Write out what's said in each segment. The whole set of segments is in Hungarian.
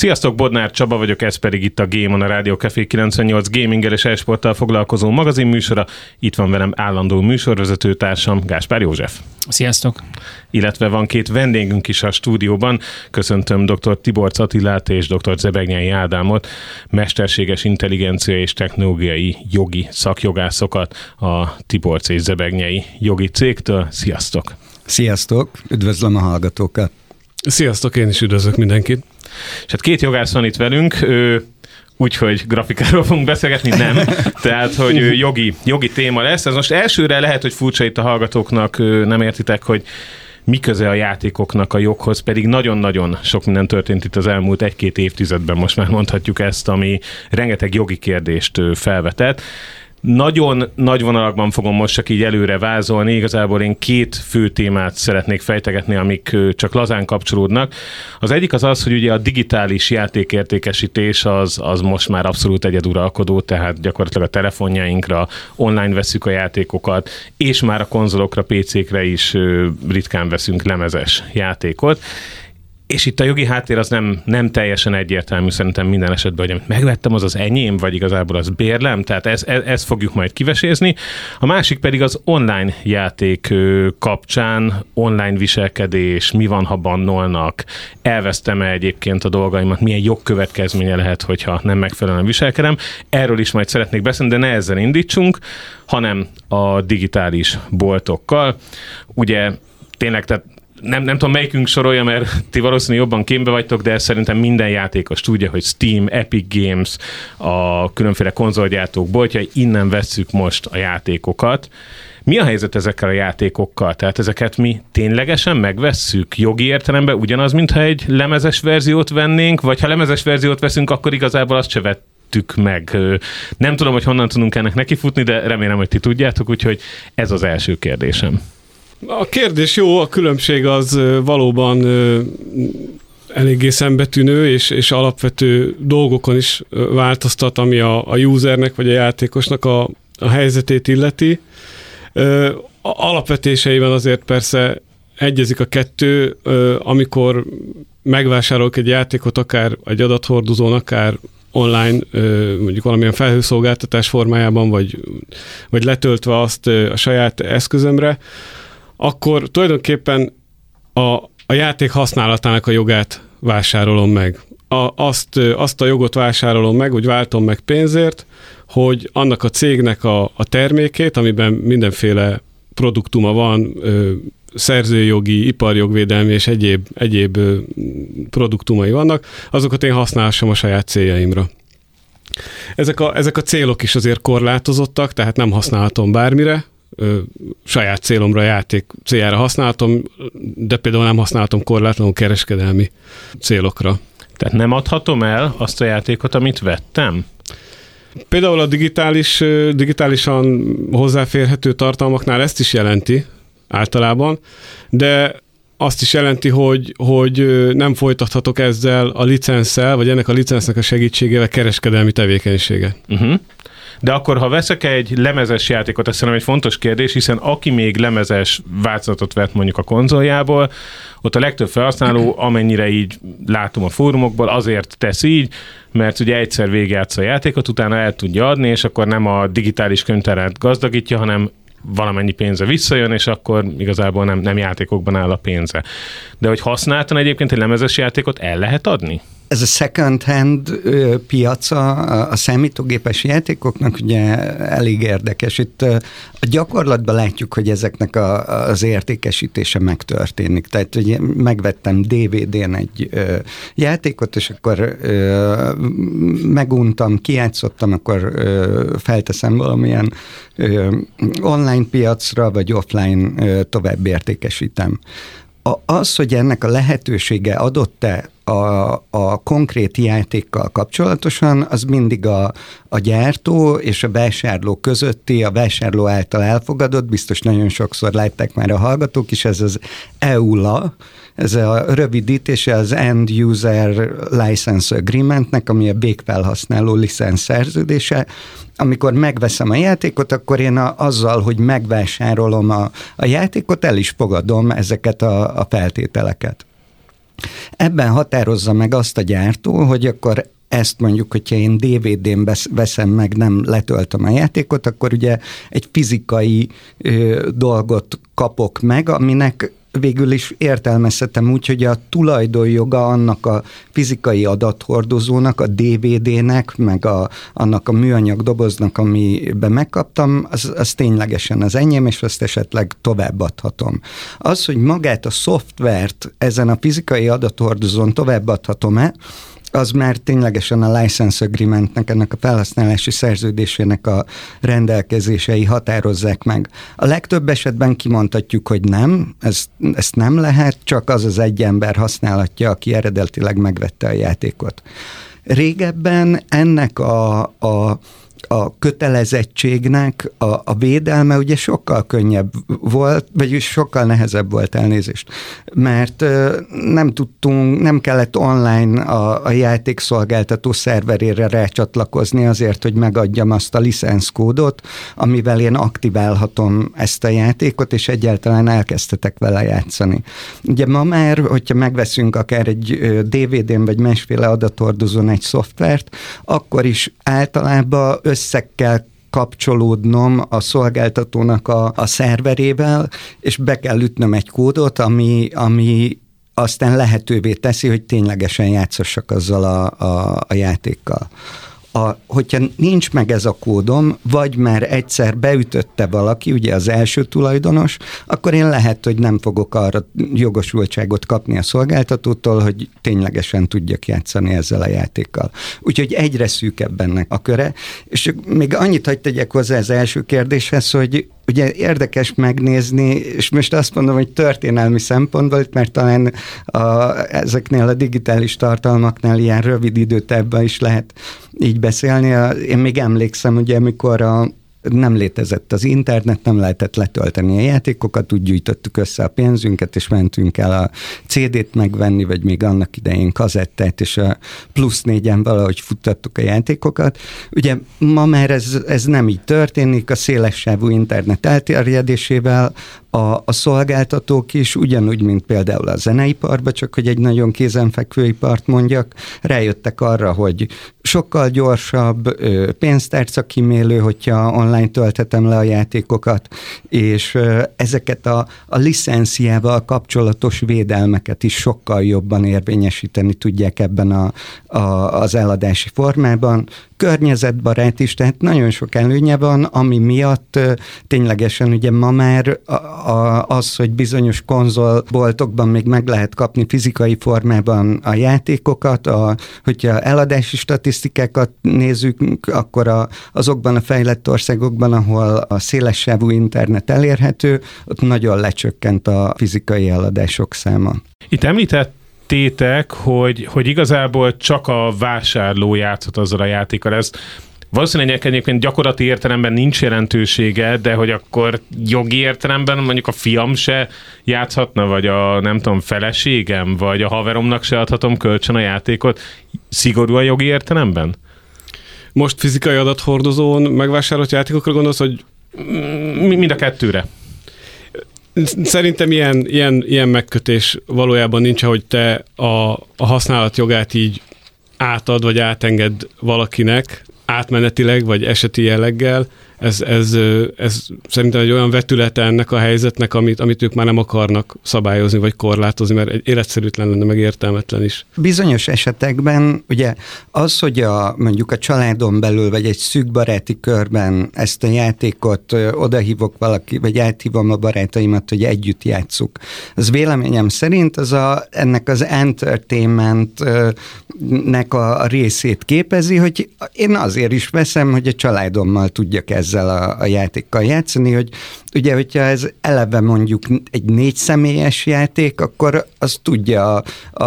Sziasztok, Bodnár Csaba vagyok, ez pedig itt a Game on, a Rádió Café 98 gaminggel és e-sporttal foglalkozó magazinműsora. Itt van velem állandó műsorvezető társam, Gáspár József. Sziasztok! Illetve van két vendégünk is a stúdióban. Köszöntöm dr. Tiborcz Attilát és dr. Zebegnyei Ádámot, mesterséges intelligencia és technológiai jogi szakjogászokat a Tiborcz és Zebegnyei jogi cégtől. Sziasztok! Sziasztok! Üdvözlöm a hallgatókat! Sziasztok, én is üdvözlök mindenkit. És hát két jogász van itt velünk, úgyhogy grafikáról fogunk beszélgetni, nem. Tehát, hogy jogi téma lesz. Ez most elsőre lehet, hogy furcsa itt a hallgatóknak, nem értitek, hogy mi köze a játékoknak a joghoz, pedig nagyon-nagyon sok minden történt itt az elmúlt 1-2 évtizedben, most már mondhatjuk ezt, ami rengeteg jogi kérdést felvetett. Nagyon nagy vonalakban fogom most csak így előre vázolni, igazából én két fő témát szeretnék fejtegetni, amik csak lazán kapcsolódnak. Az egyik az, hogy ugye a digitális játékértékesítés az most már abszolút egyeduralkodó, tehát gyakorlatilag a telefonjainkra online vesszük a játékokat, és már a konzolokra, PC-kre is ritkán veszünk lemezes játékot. És itt a jogi háttér az nem teljesen egyértelmű szerintem minden esetben, hogy amit megvettem, az enyém, vagy igazából az bérlem, tehát ezt fogjuk majd kivesézni. A másik pedig az online játék kapcsán, online viselkedés, mi van, ha bannolnak, elvesztem-e egyébként a dolgaimat, milyen jogkövetkezménye lehet, hogyha nem megfelelően viselkedem. Erről is majd szeretnék beszélni, de ne ezzel indítsunk, hanem a digitális boltokkal. Ugye tényleg, tehát nem tudom, melyikünk sorolja, mert ti valószínűleg jobban képbe vagytok, de szerintem minden játékos tudja, hogy Steam, Epic Games, a különféle konzolgyártók boltjai, innen vesszük most a játékokat. Mi a helyzet ezekkel a játékokkal? Tehát ezeket mi ténylegesen megvesszük jogi értelemben ugyanaz, mintha egy lemezes verziót vennénk, vagy ha lemezes verziót veszünk, akkor igazából azt se vettük meg. Nem tudom, hogy honnan tudunk ennek nekifutni, de remélem, hogy ti tudjátok, úgyhogy ez az első kérdésem. A kérdés jó, a különbség az valóban eléggé szembetűnő, és alapvető dolgokon is változtat, ami a usernek vagy a játékosnak a helyzetét illeti. Alapvetéseiben azért persze egyezik a kettő, amikor megvásárolok egy játékot, akár egy adathordozón, akár online, mondjuk valamilyen felhőszolgáltatás formájában, vagy letöltve azt a saját eszközömre, akkor tulajdonképpen a játék használatának a jogát vásárolom meg. Azt a jogot vásárolom meg, úgy váltom meg pénzért, hogy annak a cégnek a termékét, amiben mindenféle produktuma van, szerzőjogi, iparjogvédelmi és egyéb produktumai vannak, azokat én használhassam a saját céljaimra. Ezek a célok is azért korlátozottak, tehát nem használhatom bármire, saját célomra, játék céljára használhatom, de például nem használhatom korlátlanul kereskedelmi célokra. Tehát nem adhatom el azt a játékot, amit vettem? Például a digitálisan hozzáférhető tartalmaknál ezt is jelenti általában, de azt is jelenti, hogy nem folytathatok ezzel a licenszel, vagy ennek a licensznek a segítségével kereskedelmi tevékenységet. Uh-huh. De akkor, ha veszek egy lemezes játékot, ez szerintem egy fontos kérdés, hiszen aki még lemezes változatot vett mondjuk a konzoljából, ott a legtöbb felhasználó, amennyire így látom a fórumokból, azért tesz így, mert ugye egyszer végigjátsz a játékot, utána el tudja adni, és akkor nem a digitális könyvtárát gazdagítja, hanem valamennyi pénze visszajön, és akkor igazából nem játékokban áll a pénze. De hogy használtan egyébként egy lemezes játékot el lehet adni? Ez a second-hand piaca a számítógépes játékoknak ugye elég érdekes. Itt a gyakorlatban látjuk, hogy ezeknek az értékesítése megtörténik. Tehát ugye megvettem DVD-n egy játékot, és akkor meguntam, kijátszottam, akkor felteszem valamilyen online piacra, vagy offline tovább értékesítem. Az, hogy ennek a lehetősége adott-e a konkrét játékkal kapcsolatosan, az mindig a gyártó és a vásárló közötti, a vásárló által elfogadott, biztos nagyon sokszor látták már a hallgatók is, ez az EULA, ez a rövidítése az End User License Agreementnek, ami a végfelhasználó licensz szerződése. Amikor megveszem a játékot, akkor én azzal, hogy megvásárolom a játékot, el is fogadom ezeket a feltételeket. Ebben határozza meg azt a gyártó, hogy akkor ezt mondjuk, hogyha én DVD-n veszem meg, nem letöltöm a játékot, akkor ugye egy fizikai dolgot kapok meg, aminek végül is értelmezhetem úgy, hogy a tulajdonjoga annak a fizikai adathordozónak, a DVD-nek, meg annak a műanyag doboznak, amiben megkaptam, az ténylegesen az enyém, és azt esetleg továbbadhatom. Az, hogy magát a szoftvert ezen a fizikai adathordozón továbbadhatom-e, az már ténylegesen a license agreementnek, ennek a felhasználási szerződésének a rendelkezései határozzák meg. A legtöbb esetben kimondhatjuk, hogy nem, ezt nem lehet, csak az egy ember használhatja, aki eredetileg megvette a játékot. Régebben ennek a kötelezettségnek a védelme ugye sokkal könnyebb volt, vagyis sokkal nehezebb volt, elnézést, mert nem kellett online a játékszolgáltató szerverére rácsatlakozni azért, hogy megadjam azt a licenszkódot, amivel én aktiválhatom ezt a játékot, és egyáltalán elkezdhetek vele játszani. Ugye ma már, hogyha megveszünk akár egy DVD-n vagy másféle adathordozón egy szoftvert, akkor is általában össze kell kapcsolódnom a szolgáltatónak a szerverével, és be kell ütnöm egy kódot, ami aztán lehetővé teszi, hogy ténylegesen játszassak azzal a játékkal. Hogyha nincs meg ez a kódom, vagy már egyszer beütötte valaki, ugye az első tulajdonos, akkor én lehet, hogy nem fogok arra jogosultságot kapni a szolgáltatótól, hogy ténylegesen tudjak játszani ezzel a játékkal. Úgyhogy egyre szűkebb ennek a köre. És még annyit hadd tegyek hozzá az első kérdéshez, hogy ugye érdekes megnézni, és most azt mondom, hogy történelmi szempontból, mert talán ezeknél a digitális tartalmaknál ilyen rövid időtávban is lehet így beszélni. Én még emlékszem, ugye, amikor nem létezett az internet, nem lehetett letölteni a játékokat, úgy gyűjtöttük össze a pénzünket, és mentünk el a CD-t megvenni, vagy még annak idején kazettát, és a +4-en valahogy futtattuk a játékokat. Ugye ma már ez nem így történik, a szélessávú internet elterjedésével a szolgáltatók is, ugyanúgy, mint például a zeneiparban, csak hogy egy nagyon kézenfekvő ipart mondjak, rájöttek arra, hogy sokkal gyorsabb, pénztárca kímélő, hogyha online tölthetem le a játékokat, és ezeket a licenciával kapcsolatos védelmeket is sokkal jobban érvényesíteni tudják ebben az eladási formában. Környezetbarát is, tehát nagyon sok előnye van, ami miatt ténylegesen ugye ma már az, hogy bizonyos konzolboltokban még meg lehet kapni fizikai formában a játékokat, hogyha eladási statisztikákat nézzük, akkor azokban a fejlett országokban, ahol a szélessávú internet elérhető, ott nagyon lecsökkent a fizikai eladások száma. Itt említettétek, hogy igazából csak a vásárló játszhat azzal a játékkal. Ez valószínűleg egyébként gyakorlati értelemben nincs jelentősége, de hogy akkor jogi értelemben mondjuk a fiam se játszhatna, vagy nem tudom, feleségem, vagy a haveromnak se adhatom kölcsön a játékot, szigorúan jogi értelemben? Most fizikai adathordozón megvásárolt játékokra gondolsz, hogy... Mind a kettőre. Szerintem ilyen megkötés valójában nincs, hogy te a használat jogát így átad, vagy átenged valakinek, átmenetileg, vagy eseti jelleggel. Ez szerintem egy olyan vetülete ennek a helyzetnek, amit ők már nem akarnak szabályozni, vagy korlátozni, mert egy életszerűtlen lenne, meg értelmetlen is. Bizonyos esetekben ugye az, hogy mondjuk a családon belül, vagy egy szűk baráti körben ezt a játékot odahívok valaki, vagy áthívom a barátaimat, hogy együtt játsszuk. Az véleményem szerint ennek az entertainmentnek a részét képezi, hogy én azért is veszem, hogy a családommal tudjak ezzel a játékkal játszani, hogy ugye, hogyha ez eleve mondjuk egy 4 személyes játék, akkor azt tudja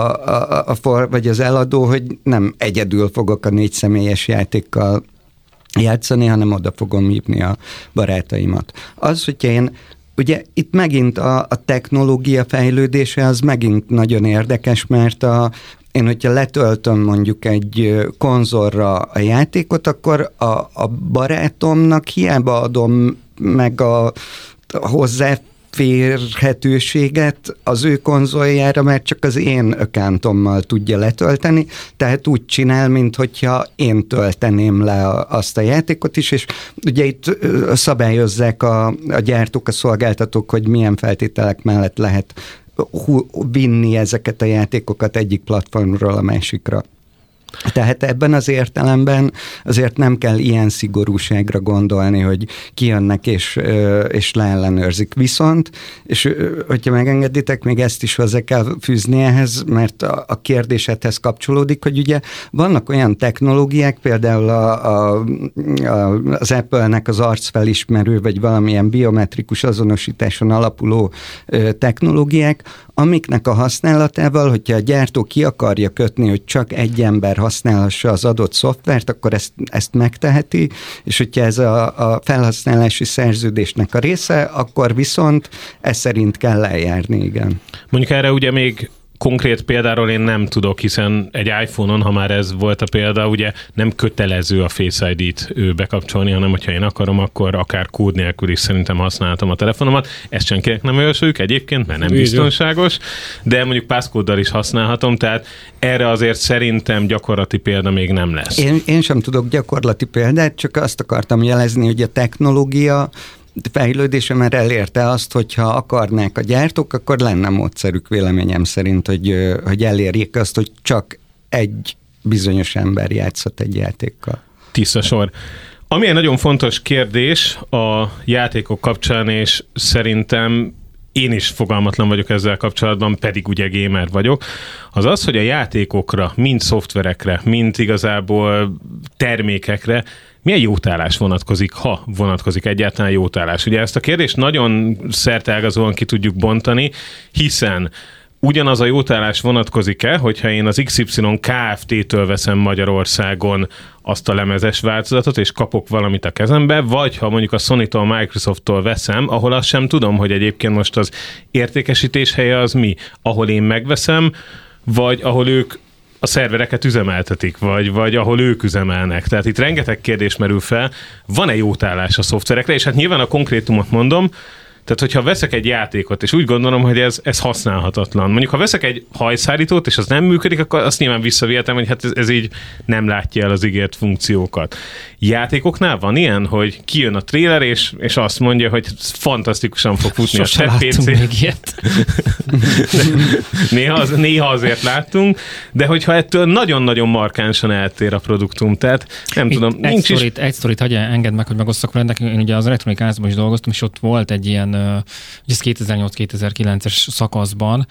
vagy az eladó, hogy nem egyedül fogok a 4 személyes játékkal játszani, hanem oda fogom hívni a barátaimat. Az, hogyha ugye itt megint a technológia fejlődése az megint nagyon érdekes, mert én, hogyha letöltöm mondjuk egy konzolra a játékot, akkor a barátomnak hiába adom meg a hozzá hozzáférhetőséget az ő konzoljára, mert csak az én accountommal tudja letölteni, tehát úgy csinál, minthogyha én tölteném le azt a játékot is, és ugye itt szabályozzák a gyártók, a szolgáltatók, hogy milyen feltételek mellett lehet vinni ezeket a játékokat egyik platformról a másikra. Tehát ebben az értelemben azért nem kell ilyen szigorúságra gondolni, hogy kijönnek és leellenőrzik. Viszont, és hogyha megengeditek, még ezt is hozzá kell fűzni ehhez, mert a kérdésedhez kapcsolódik, hogy ugye vannak olyan technológiák, például az Apple-nek az arcfelismerő, vagy valamilyen biometrikus azonosításon alapuló technológiák, amiknek a használatával, hogyha a gyártó ki akarja kötni, hogy csak egy ember használhassa az adott szoftvert, akkor ezt megteheti, és hogyha ez a felhasználási szerződésnek a része, akkor viszont ez szerint kell eljárni, igen. Mondjuk erre ugye még konkrét példáról én nem tudok, hiszen egy iPhone-on, ha már ez volt a példa, ugye nem kötelező a Face ID-t bekapcsolni, hanem hogyha én akarom, akkor akár kód nélkül is szerintem használhatom a telefonomat. Ezt senkinek nem javasoljuk egyébként, mert nem biztonságos, de mondjuk passkóddal is használhatom, tehát erre azért szerintem gyakorlati példa még nem lesz. Én sem tudok gyakorlati példát, csak azt akartam jelezni, hogy a technológia fejlődése már elérte azt, hogyha akarnák a gyártók, akkor lenne módszerük véleményem szerint, hogy elérjék azt, hogy csak egy bizonyos ember játszott egy játékkal. Tiszta sor. Ami egy nagyon fontos kérdés a játékok kapcsán, és szerintem én is fogalmatlan vagyok ezzel kapcsolatban, pedig ugye gamer vagyok, az az, hogy a játékokra, mind szoftverekre, mind igazából termékekre milyen jótállás vonatkozik, ha vonatkozik egyáltalán jótállás. Ugye ezt a kérdést nagyon szerteágazóan ki tudjuk bontani, hiszen ugyanaz a jótállás vonatkozik-e, hogyha én az XY Kft-től veszem Magyarországon azt a lemezes változatot, és kapok valamit a kezembe, vagy ha mondjuk a Sony-tól, Microsoft-tól veszem, ahol azt sem tudom, hogy egyébként most az értékesítés helye az mi, ahol én megveszem, vagy ahol ők a szervereket üzemeltetik, vagy ahol ők üzemelnek. Tehát itt rengeteg kérdés merül fel, van-e jótállás a szoftverekre, és hát nyilván a konkrétumot mondom, tehát hogyha veszek egy játékot, és úgy gondolom, hogy ez használhatatlan. Mondjuk, ha veszek egy hajszárítót, és az nem működik, akkor azt nyilván visszavihetem, hogy hát ez így nem látja el az ígért funkciókat. Játékoknál van ilyen, hogy kijön a trailer, és azt mondja, hogy fantasztikusan fog futni sose a PC. még ilyet. néha azért láttunk, de hogyha ettől nagyon-nagyon markánsan eltér a produktum, tehát nem tudom, nincs is... Egy sztorit hagyj engedd meg, hogy megosszak veled. Én ugye az Electronic Arts-ban is dolgoztam, és ott volt egy ilyen, ugye ez 2008-2009-es szakaszban,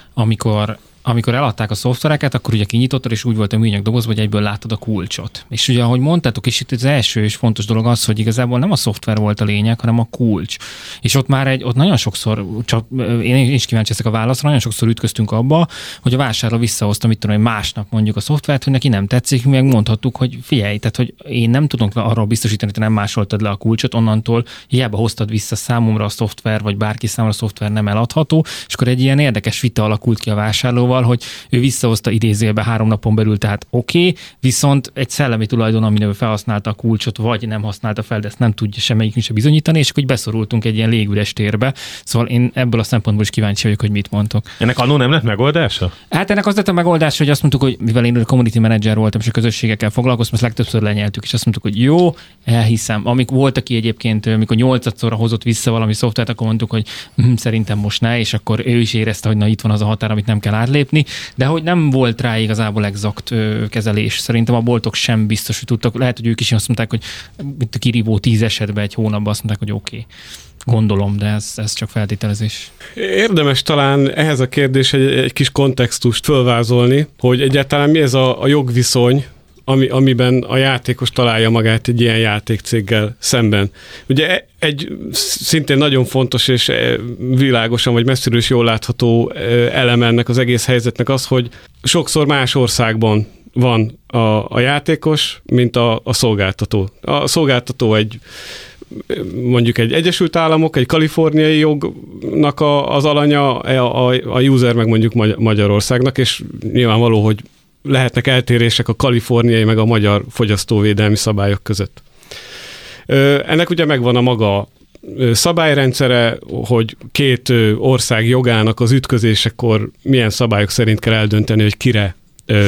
amikor eladták a szoftvereket, akkor ugye kinyitottad, és úgy volt a műanyag dobozban, hogy egyből láttad a kulcsot. És ugye, ahogy mondtátok, és itt az első és fontos dolog az, hogy igazából nem a szoftver volt a lényeg, hanem a kulcs. És ott már ott nagyon sokszor, csak én is kíváncsi leszek a válaszra, nagyon sokszor ütköztünk abba, hogy a vásárló visszahozta, mit tudom, másnap mondjuk a szoftvert, hogy neki nem tetszik, meg mondhattuk, hogy figyelj, tehát hogy én nem tudom arról biztosítani, hogy te nem másoltad le a kulcsot, onnantól hiába hoztad vissza számomra a szoftver, vagy bárki számára a szoftver nem eladható, és akkor egy ilyen érdekes vita alakult ki a vásárlóval, hogy ő visszahozta idézőjelbe 3 napon belül, tehát oké, viszont egy szellemi tulajdon, aminél felhasználta a kulcsot, vagy nem használta fel, de ezt nem tudja semmelyikünk se bizonyítani, és akkor beszorultunk egy ilyen légüres térbe. Szóval én ebből a szempontból is kíváncsi vagyok, hogy mit mondtok. Ennek annó nem lett megoldása? Hát ennek az lett a megoldás, hogy azt mondtuk, hogy mivel én community manager voltam, és a közösségekkel foglalkoztam, azt legtöbbször lenyeltük, és azt mondtuk, hogy jó, elhiszem. Amikor volt, aki egyébként, amikor 8-szorra hozott vissza valami szoftvert, akkor mondtuk, hogy szerintem most ne, és akkor ő is érezte, hogy na itt van az a határ, amit nem kell átlépni, de hogy nem volt rá igazából exakt kezelés. Szerintem a boltok sem biztos, hogy tudtak. Lehet, hogy ők is azt mondták, hogy itt kirívó 10 esetben egy hónapban azt mondták, hogy oké. Gondolom, de ez csak feltételezés. Érdemes talán ehhez a kérdés egy kis kontextust fölvázolni, hogy egyáltalán mi ez a jogviszony, amiben a játékos találja magát egy ilyen játékcéggel szemben. Ugye egy szintén nagyon fontos és világosan vagy messziről is jól látható eleme ennek az egész helyzetnek az, hogy sokszor más országban van a játékos, mint a szolgáltató. A szolgáltató mondjuk egy Egyesült Államok, egy kaliforniai jognak az alanya, a user meg mondjuk Magyarországnak, és nyilvánvaló, hogy lehetnek eltérések a kaliforniai meg a magyar fogyasztóvédelmi szabályok között. Ennek ugye megvan a maga szabályrendszere, hogy két ország jogának az ütközésekor milyen szabályok szerint kell eldönteni, hogy kire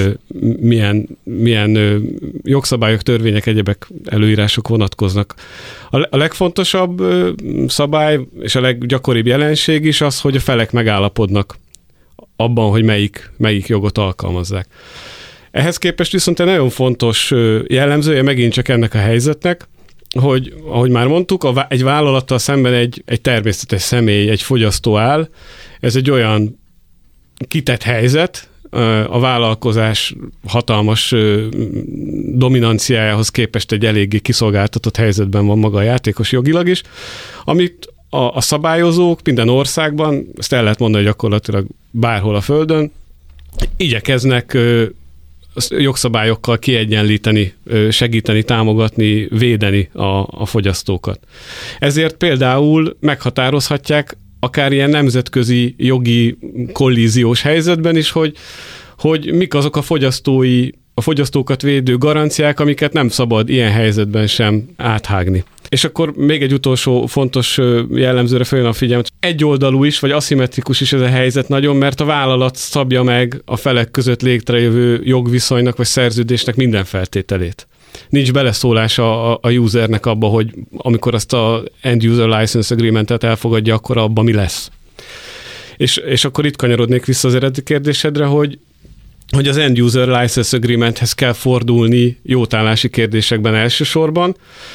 milyen jogszabályok, törvények, egyebek előírások vonatkoznak. A legfontosabb szabály és a leggyakoribb jelenség is az, hogy a felek megállapodnak abban, hogy melyik jogot alkalmazzák. Ehhez képest viszont egy nagyon fontos jellemzője megint csak ennek a helyzetnek, hogy, ahogy már mondtuk, egy vállalattal szemben egy természetes személy, egy fogyasztó áll. Ez egy olyan kitett helyzet, a vállalkozás hatalmas dominanciájához képest egy eléggé kiszolgáltatott helyzetben van maga a játékos jogilag is, amit a szabályozók minden országban, ezt el lehet mondani gyakorlatilag bárhol a Földön, igyekeznek jogszabályokkal kiegyenlíteni, segíteni, támogatni, védeni a fogyasztókat. Ezért például meghatározhatják akár ilyen nemzetközi jogi kollíziós helyzetben is, hogy mik azok a fogyasztókat védő garanciák, amiket nem szabad ilyen helyzetben sem áthágni. És akkor még egy utolsó fontos jellemzőre följön a figyelmet. Egyoldalú is, vagy aszimmetrikus is ez a helyzet nagyon, mert a vállalat szabja meg a felek között létrejövő jogviszonynak, vagy szerződésnek minden feltételét. Nincs beleszólása a usernek abba, hogy amikor azt a End User License Agreement-et elfogadja, akkor abban mi lesz. És akkor itt kanyarodnék vissza az eredeti kérdésedre, hogy az End User License Agreement-hez kell fordulni jótállási kérdésekben elsősorban.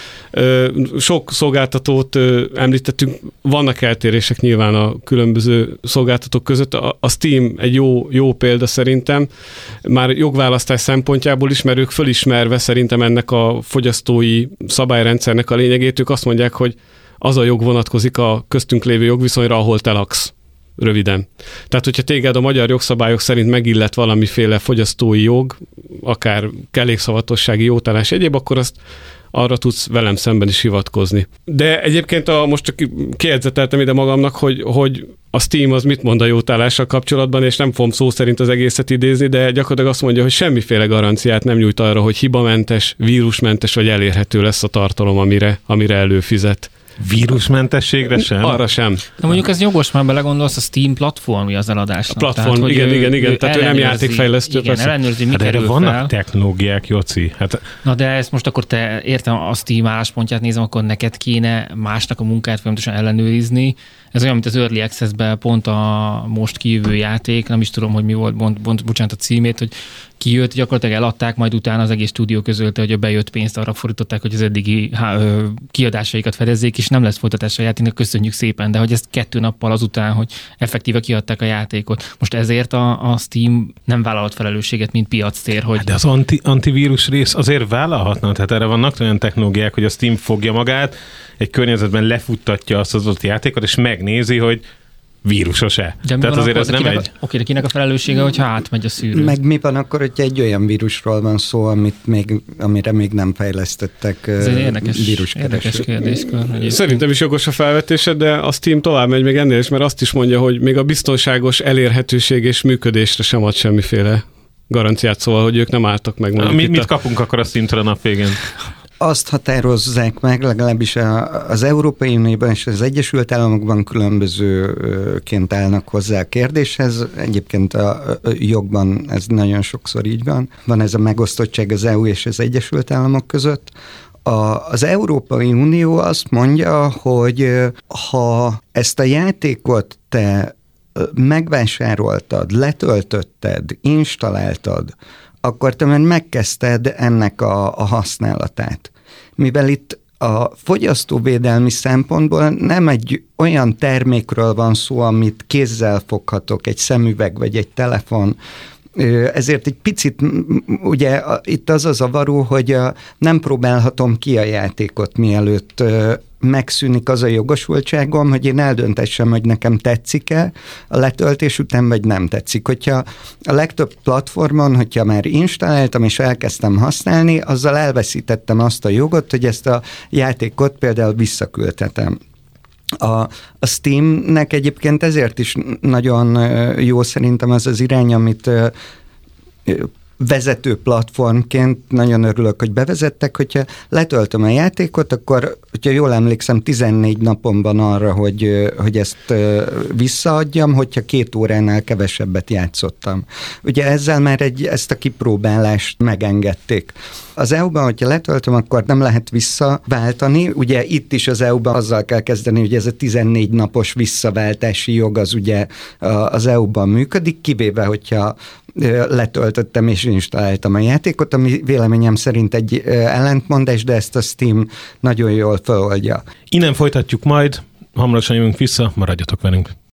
Sok szolgáltatót említettünk, vannak eltérések nyilván a különböző szolgáltatók között. A Steam egy jó példa szerintem, már jogválasztás szempontjából is, mert ők fölismerve szerintem ennek a fogyasztói szabályrendszernek a lényegét, ők azt mondják, hogy az a jog vonatkozik a köztünk lévő jogviszonyra, ahol te laksz. Röviden. Tehát, hogyha téged a magyar jogszabályok szerint megillet valamiféle fogyasztói jog, akár kellékszavatossági jótállás egyéb, akkor azt arra tudsz velem szemben is hivatkozni. De egyébként most csak kiedzeteltem ide magamnak, hogy a Steam az mit mond a jótállással kapcsolatban, és nem fogom szó szerint az egészet idézni, de gyakorlatilag azt mondja, hogy semmiféle garanciát nem nyújt arra, hogy hibamentes, vírusmentes vagy elérhető lesz a tartalom, amire előfizet. Vírusmentességre sem? Arra sem. De mondjuk ez jogos, már belegondolsz, a Steam platformja az eladásnak. A platform, tehát, igen. Tehát ő nem játékfejlesztő. Igen, ellenőrzi, mi kerül erre vannak fel. technológiák, Joci. Na de ezt most akkor te értem a Steam álláspontját nézem, akkor neked kéne másnak a munkáját folyamatosan ellenőrizni. Ez olyan, mint az Early Access-ben pont a most kijövő játék, nem is tudom, hogy mi volt, bocsánat a címét, hogy kijött, gyakorlatilag eladták, majd utána az egész stúdió közölte, hogy a bejött pénzt arra fordították, hogy az eddigi kiadásaikat fedezzék, és nem lesz folytatása a játéknak, köszönjük szépen, de hogy ezt 2 nappal azután, hogy effektíve kiadták a játékot. Most ezért a Steam nem vállalt felelősséget, mint piactér, hogy... De az antivírus rész azért vállalhatna, tehát erre vannak olyan technológiák, hogy a Steam fogja magát, egy környezetben lefuttatja azt az ott játékot, és megnézi, hogy vírusos-e. Tehát azért ez nem egy... Oké, de kinek a felelőssége, hogyha átmegy a szűrő? Meg mi van akkor, hogyha egy olyan vírusról van szó, amire még nem fejlesztettek ez egy érdekes kérdéskör. Szerintem is jogos a felvetése, de a Steam tovább megy még ennél is, mert azt is mondja, hogy még a biztonságos elérhetőség és működésre sem ad semmiféle garanciát, szóval, hogy ők nem álltak meg. Mit kapunk akkor a Steam-től a nap végén? Azt határozzák meg, legalábbis az Európai Unióban és az Egyesült Államokban különbözőként állnak hozzá a kérdéshez. Egyébként a jogban ez nagyon sokszor így van. Van ez a megosztottság az EU és az Egyesült Államok között. Az Európai Unió azt mondja, hogy ha ezt a játékot te megvásároltad, letöltötted, installáltad, akkor te már megkezdted ennek a használatát. Mivel itt a fogyasztóvédelmi szempontból nem egy olyan termékről van szó, amit kézzel foghatok, egy szemüveg vagy egy telefon, ezért egy picit, ugye itt az a zavaró, hogy nem próbálhatom ki a játékot, mielőtt megszűnik az a jogosultságom, hogy én eldöntessem, hogy nekem tetszik-e a letöltés után, vagy nem tetszik. Hogyha a legtöbb platformon, hogyha már installáltam és elkezdtem használni, azzal elveszítettem azt a jogot, hogy ezt a játékot például visszaküldhetem. A Steamnek egyébként ezért is nagyon jó szerintem az az irány, amit vezető platformként nagyon örülök, hogy bevezettek, hogyha letöltöm a játékot, akkor hogyha jól emlékszem, 14 napon van arra, hogy ezt visszaadjam, hogyha 2 óránál kevesebbet játszottam. Ugye ezzel már ezt a kipróbálást megengedték. Az EU-ban, hogyha letöltöm, akkor nem lehet visszaváltani. Ugye itt is az EU-ban azzal kell kezdeni, hogy ez a 14 napos visszaváltási jog az ugye az EU-ban működik, kivéve, hogyha letöltöttem és installáltam a játékot, ami véleményem szerint egy ellentmondás, de ezt a Steam nagyon jól feloldja. Innen folytatjuk majd, hamarosan jövünk vissza, maradjatok velünk.